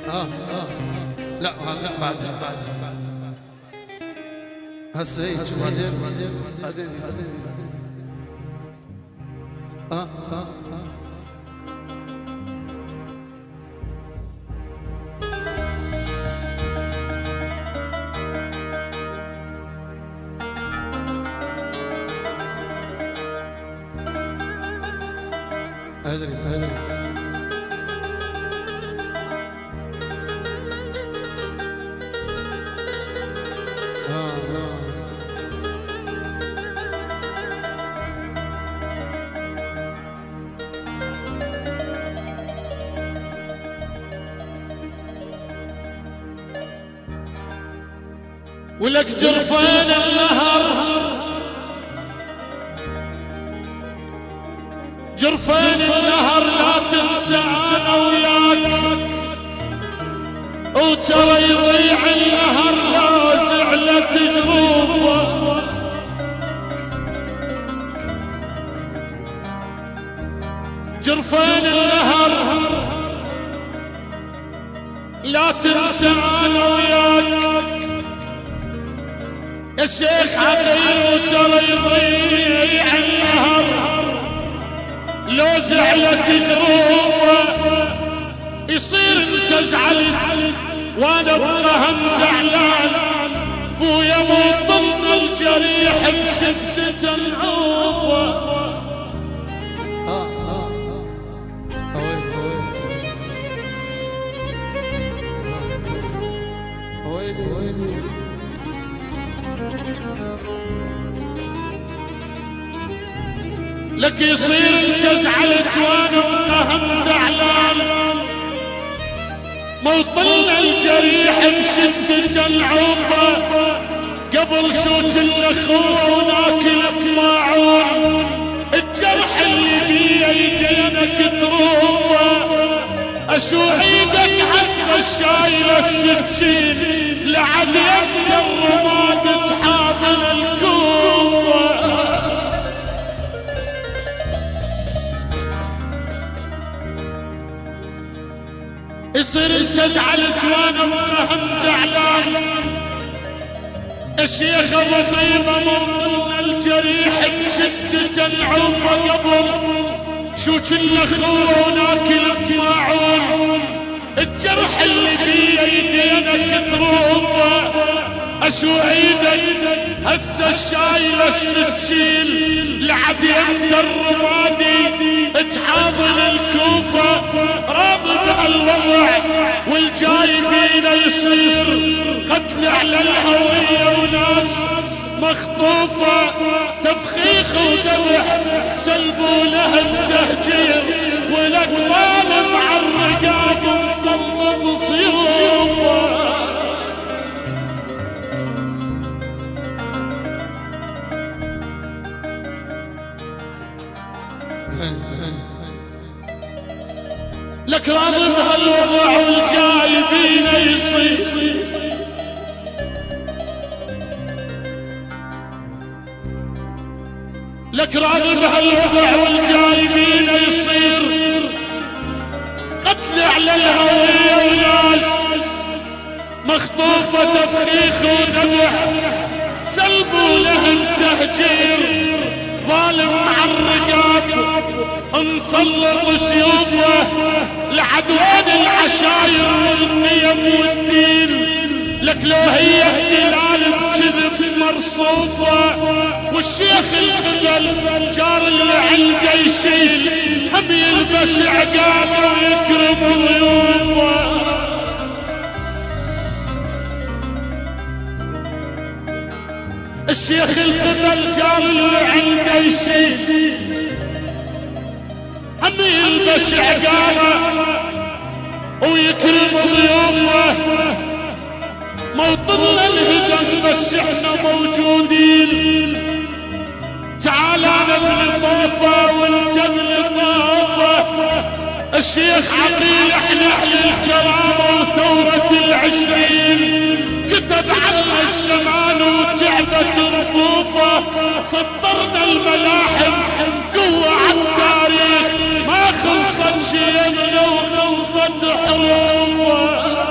لا بعد هسه بعدين أدري ولك جرفان النهر جرفان النهر لا تنسى انا وياك وترى يضيع النهر لا زعلت جروفه جرفان النهر لا تنسى انا وياك يا شيخ علي وترى يضيع النهر لو زعلت جروفه يصير انت زعلت وانا ابقى هم زعلان بويا مو ضمن الجريح بشدة العوفه لك يصير انت زعلت وانا هم زعلان موطلنا الجريح بشدة العوفة قبل شوت الاخوة وناكل معون الجرح اللي بيه يدينك تروفه اشو ايدك عسى الشايلة السكين لعد يد الرماد تحاضن الكوفة يصير انت زعلت وانا هم زعلان الشيخ ابو طيبه من الجريح بشدة العوفه قبل شو كنا اخوه وناكل معون الجرح اللي بيه يدينك تروفه اشو ايدك هسه الشايله السكين لعد يد الرمادي تحاضن الكوفه راضي بهالوضع والجاي فينا يصير قتل على الهويه وناس مخطوفه تفخيخ وذبح سلبوا له التهجير ولك ظالم عالرقاب مسلط سيوفه لك راضي بهالوضع والجاي فينا يصير لك راضي بهالوضع والجاي فينا يصير قتل على الهوية وناس مخطوفة تفريخ وذبح سلبوا له التهجير ظالم مع الرقاب مسلط سيوفه لعدوان العشاير والقيم والدين لك لو هي احتلال بكذب مرصوفه والشيخ الخبل جار اللي عنده يشيل هم يلبس عقاله ويكرم ضيوفه الشيخ الخبل جار اللي عنده يشيل هم يلبس عقاله ويكرم ضيوفه موطننا الهزم بس احنا موجودين تعال نبني طوفه والجبل طوفه الشيخ عقيل احنا اهل الكرامه وثوره العشرين كتب عنا الشمال وتعبت رفوفه سطرنا الملاحم قوه عالتاريخ ما خلصت شيمنا وخلصت حروفه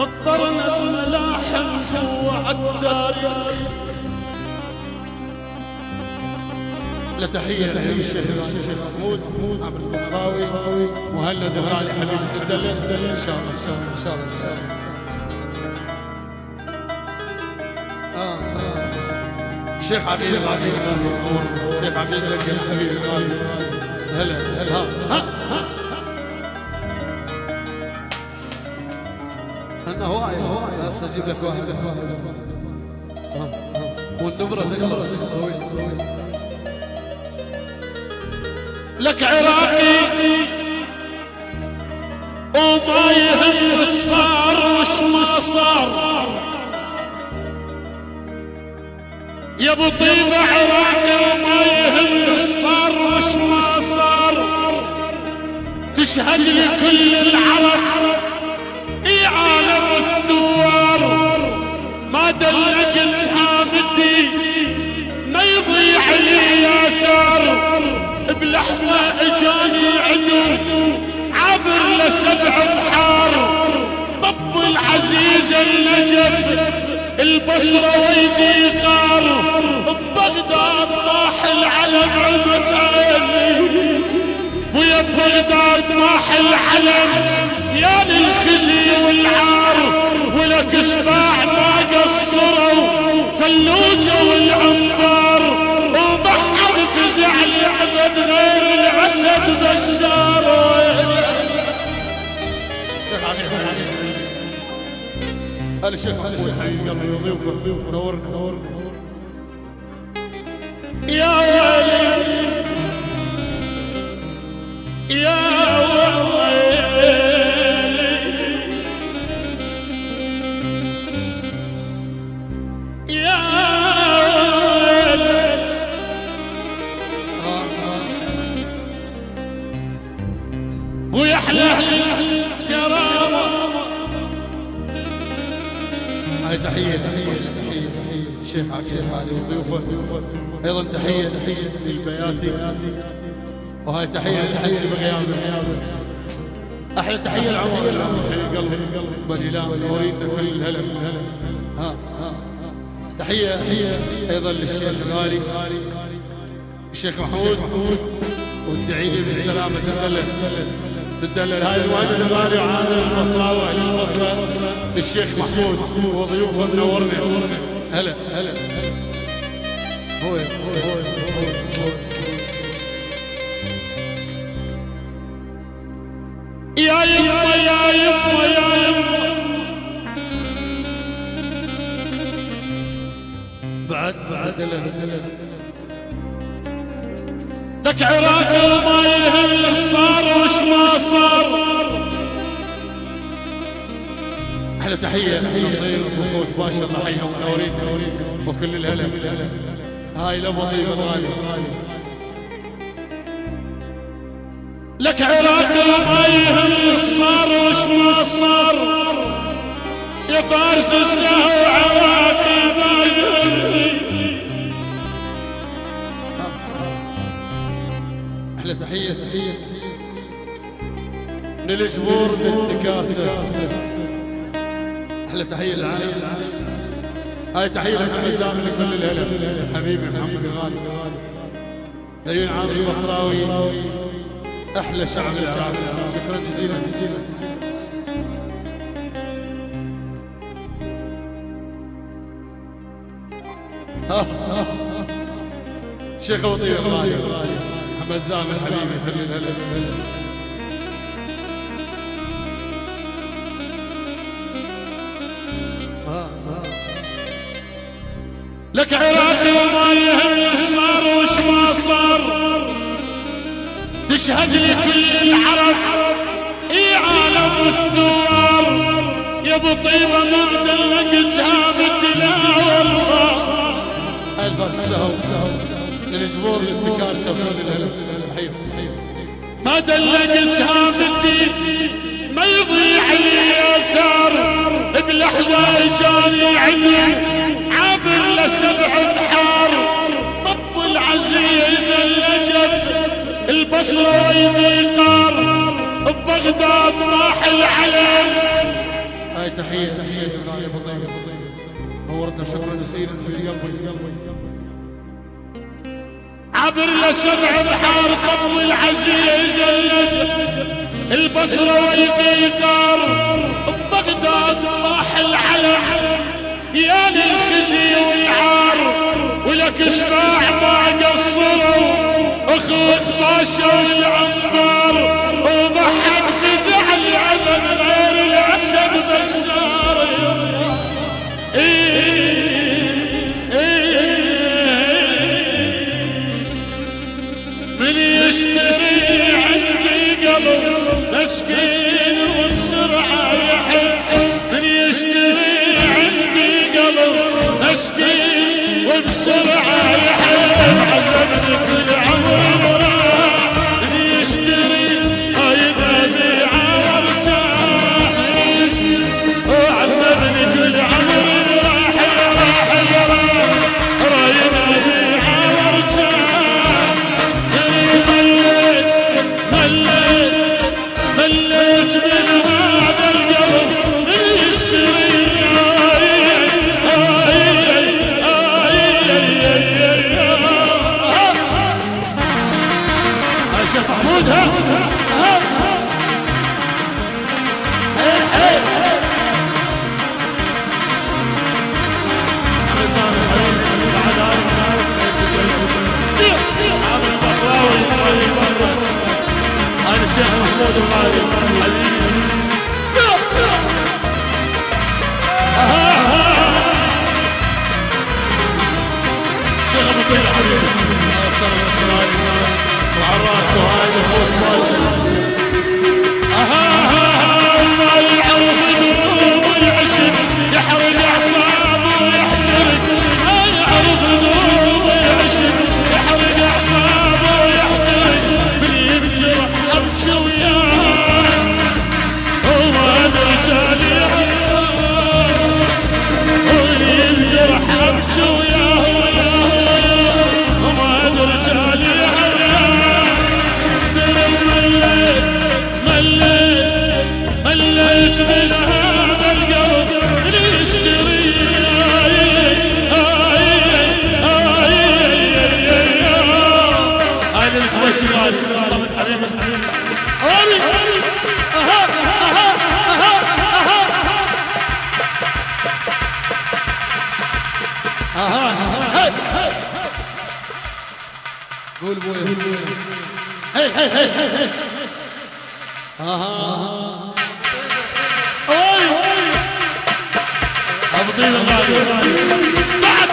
سطرنا الملاحم وعالتاريخ. لتحية للشيخ محمود عبد البصراوي مهند الغالي حبيب الدلة إن شاء الله إن شاء الله إن شاء الله. شيخ عقيل الغالي شيخ عقيل الحبيب الغالي هلا هلا أنا هواي هسه أجيب لك واحد والنبرة تخلص لك عراقي وما يهم الصار وش ما صار يا ابو طيبة عراقي وما يهم الصار وش ما صار تشهد لكل العرب اي عالم الثوار ما دلقت حامتي ما يضيع لي اثار بلحظة اجاني عدو عبر لسبع بحار طب العزيز النجف البصرة ويدي قار ببغداد طاح العلم عمتين ويا ببغداد طاح العلم يا للخزي والعار ولك اشباع ما قصروا فلوجة والعنبار وبحر فزع لعبد غير العسد بشار. الشيخ محمود حبيبي الله يضيفه نورنا يا ويلي يا ويلي يا ويلي ويحلى كرامة. هاي تحية الشيخ عقيل هذه وضيوفه ايضا تحية للبياتي وهاي تحية للحج بغيابه. احلى تحية العمر قلبي بني لا نورينا كل الهلا تحية ايضا للشيخ الغالي الشيخ محمود وادعي لي بالسلامة تدلل هاي الوالد الغالي وعامل البصراوي واهل البصرة للشيخ محمود وضيوفه منورنا هلا هو يا يما يا يما يا يما بعد لك عراقي وما يهم الصار وش ما صار. احلى تحية نصير وفوت باشا الله حيهم منورين وكل الهلا هاي الابو طيب الغالي. لك عراقي وما يهم الصار وش ما صار يا فارس السهو عراقي ما يهمني. احلى تحية للجبور بالتكاتة. احلى تحية للعالم هاي تحية لك الزامل لكل الهلا حبيبي محمد الغالي عيون عامر البصراوي احلى شعب العراق. شكرا جزيلا شيخ ابو طيب الغالي محمد زامل حبيبي كل الهلا لك عراقي وما يهم الصار وش ما صار تشهد لكل العرب اي عالم الثوار يا ابو طيبة ما دلقت هامت لا والله. الفاس السهو للجبور للتكاتة كل الهلا ما دلقت هامتي ما يضيع لي اثار بلحظة اجاني عدو عابر لسبع بحار طب العزيز النجف البصرة ويدي قار ببغداد طاح العلم هاي تحية الشيخ الغالي ابو طيب نورتنا شكرا جزيلا في قلبي. عبر لسبع بحار قبل العزيز البصرة والقيقار ببغداد راح العلم يا للخزي والعار ولك اسمع ما قصروا اخوت باشا والعنبار وما حد فزع العلم غير الاسد بشار. من يشتري عندي قلب مسكين وبسرعة يحب من يشتري عندي قلب مسكين وبسرعة يحب عذبني كل عمري وراح من يشتري هاي مبيعة وارتاح عذبني كل عمري راح راي مبيعة وارتاح مليت من هذا القلب يشتري شيخ محمود ها أنا الشيخ محمود الغالي شيخ أبو طيب حبيبي وعراس وهاي الفوز باشا ما يعرف ذنوب ويعشق يحرق أعصابه ويحترق ما يعرف ذنوب ويعشق يحرق أعصابه ويحترق من ينجرح أبكي وياه وما رجالي واللي ينجرح أبكي وياه وما رجالي مليت من هذا القلب اللي يشتري هاي للكويسي صمت حبيبي قول بويا هي هي هي هي ابو طيب الغالي بعد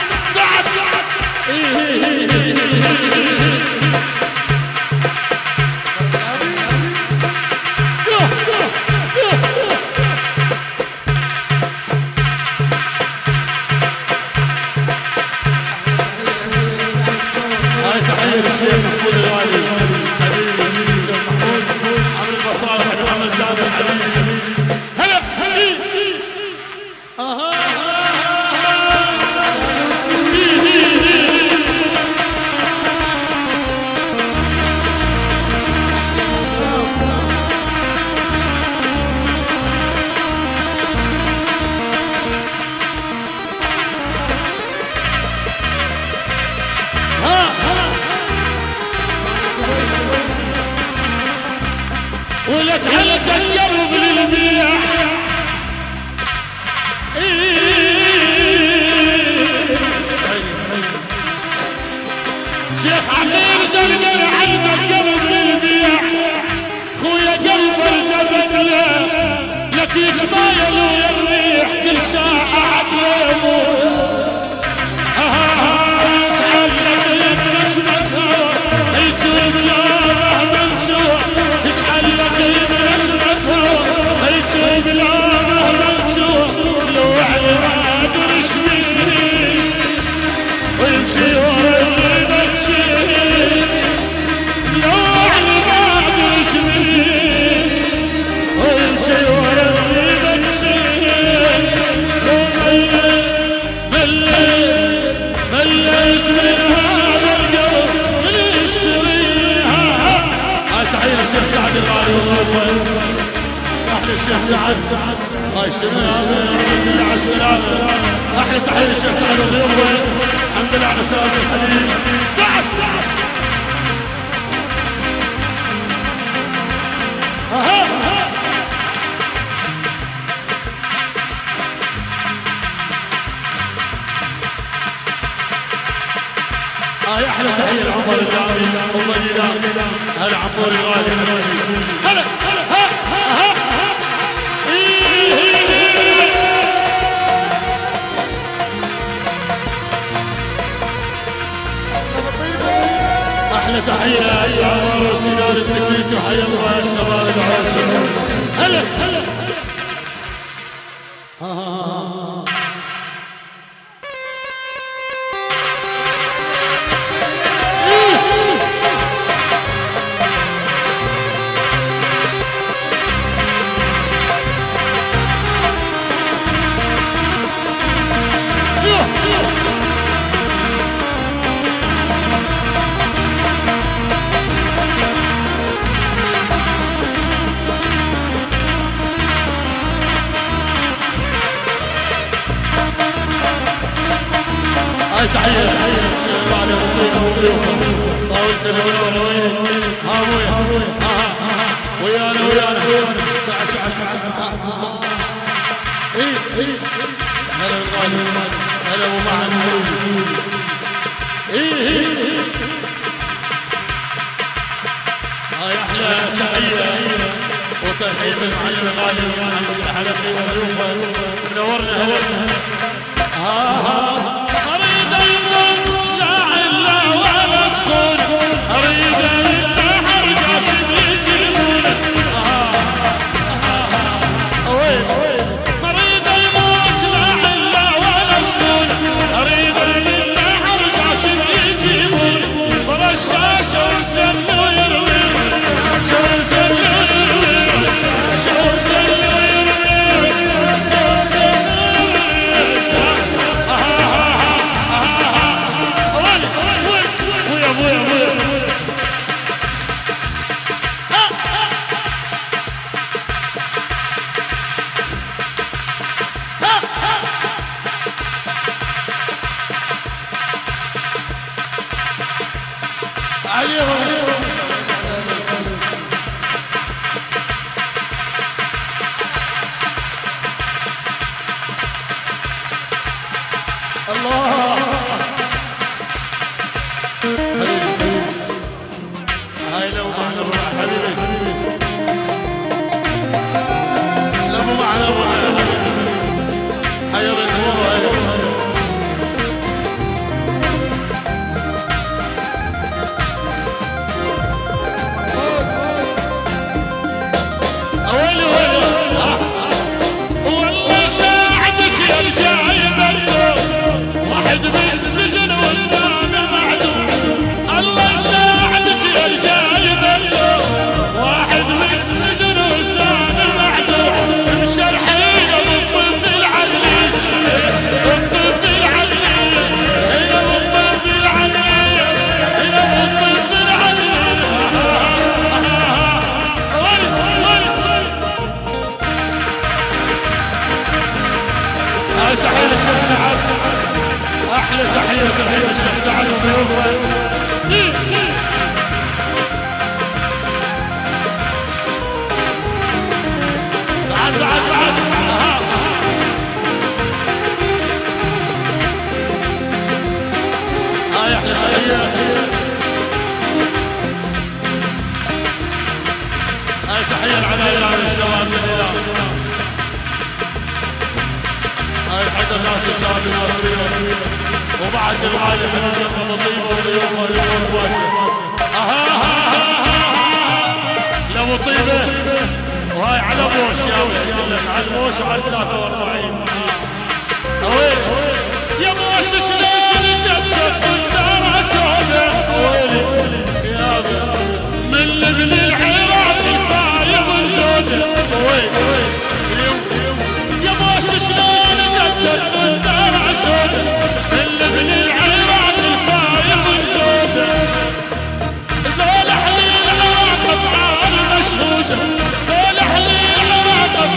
هاي تحية للشيخ محمود الغالي حبيبي الشيخ محمود عمرو البصاري حبيبي محمد جابر حبيبي هلا ولك على القلب للبيع شيخ عمير زرقر على القلب للبيع خويا قلب الجبل لك يتمايل ويريح كل ساعة عقله يموت يتعلق بنسمة هوا يتوب لا من سوى يتعلق بنسمة هوا يتوب لا من سوى لو علم للشيخ سعد. هاي شنو الحمد لله على السلامة. احلى تحية للشيخ سعد وضيوفه. الحمد لله على سلامة الحبيب. سعد هاي احلى تحية لعمر الجامي والله. هلا عمور الغالي. هلا احلى تحية يا عمر وسنان التكليف وحيا الله شباب العروس. هلا تحية بعد طاولت الأولى وين ها ابويا ويانا هلا بالغالي. هلا ابو معن. هاي احلى تحية وترحيب المعلم الغالي محمد الحلقي وضيوفه. منورنا. الله هاي لو معنا ابو حبيبي. لو معنا ابو هاي الرجوله. تحية للشيخ سعد. احلى تحية للشيخ سعد وضيوفه. بعد هاي احلى تحية. هاي تحية العناية على الشباب من الهلال. هاي حتى الناس الشعب المصري وبعد الغالي من الجنة طيبة وضيوفه لابو طيبة. وهاي على بوش يا وش على بوش وعلى 43. وين يا بوش شلون جدك الدار عشوده يا من لبن العراق صايغ الجوده. وين يا بوش شلون جدك الدار عشوده من لبن العراق صايغ الجوده. ذول حليل العراق افعال مشهوده. ذول حليل العراق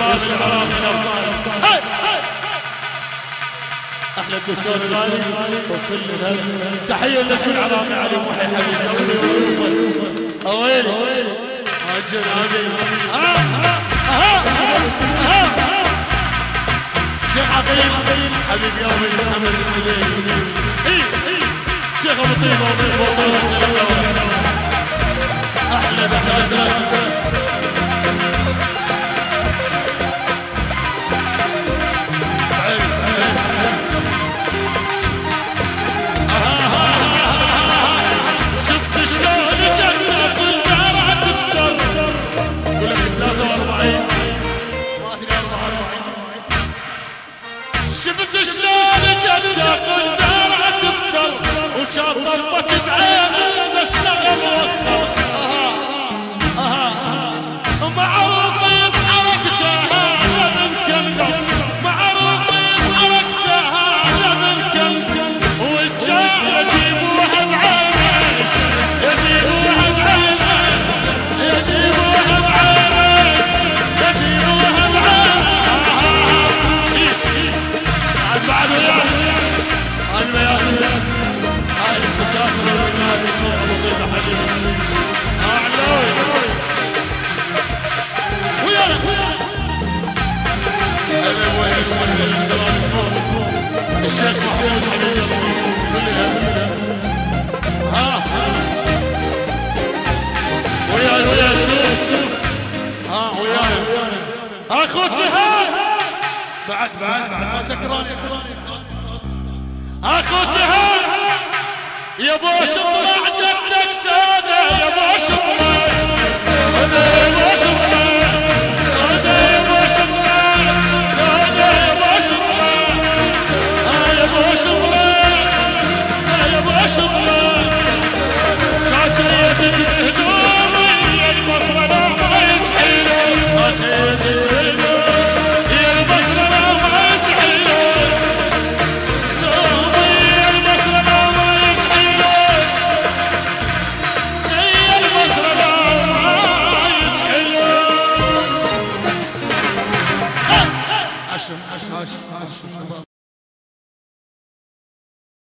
شباب العراق الابطال. احلى الدكتور الغالي وكل تحيه للنجم العراقي علي محي حبيبي اويلي اجل شيخ عقيل حبيبي يا ابي محمد الحبيب شيخ ابو طيبه احلى دكاتره شفت شلون جدك والدار تفتر وشاطرت بعيني بس لغم وخر معروف بحركتها لمن كلم معروف بحركتها لمن كلم والجاع يجيبوها بعيني يجيبوها بعيني يجيبوها بعيني يجيبوها بعيني بعد وياه انا وياه هاي الدكاتره والنادي الشيخ ابو طيبه حبيبي اعلوي ويانا انا ويا الشيخ محمود حبيبي كلها وياي شوف وياي اخو جهاد بعد ما سكران اخو جهاد يا بو شطلع جدك ساده يا بو شطلع يا بو شطلع يا بو شطلع يا بو شطلع يا بو شطلع يا بو شطلع شاشه يا